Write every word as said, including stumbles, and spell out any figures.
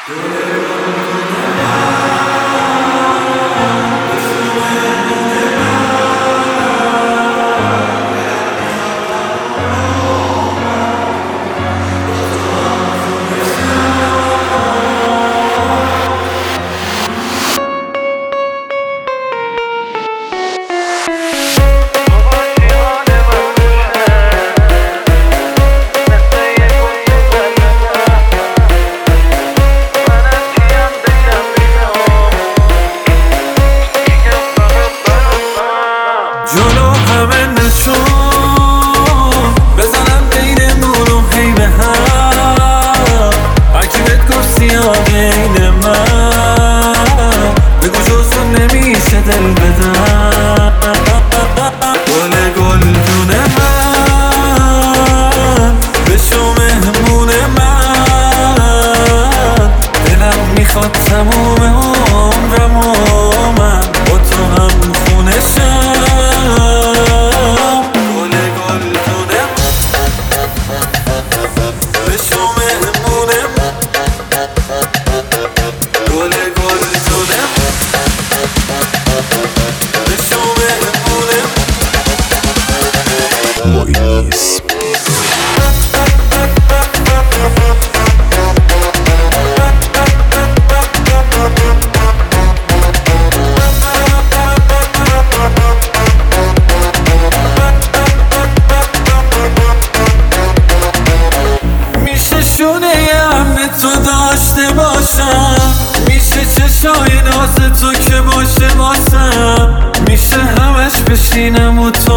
جلو همه نشون بزنم بینمون و هی به هم هرکی بهت گفت سیاه عین من بگو جزو نمیشه دل بدم گل گلدون من بشو مهمون من دلم میخواد تموم عمرم و من با تو هم خونه شم Moïse. میشه شونه هم به تو داشته باشم، میشه چشای ناز تو که باشه واسم، میشه همش بشینم و تو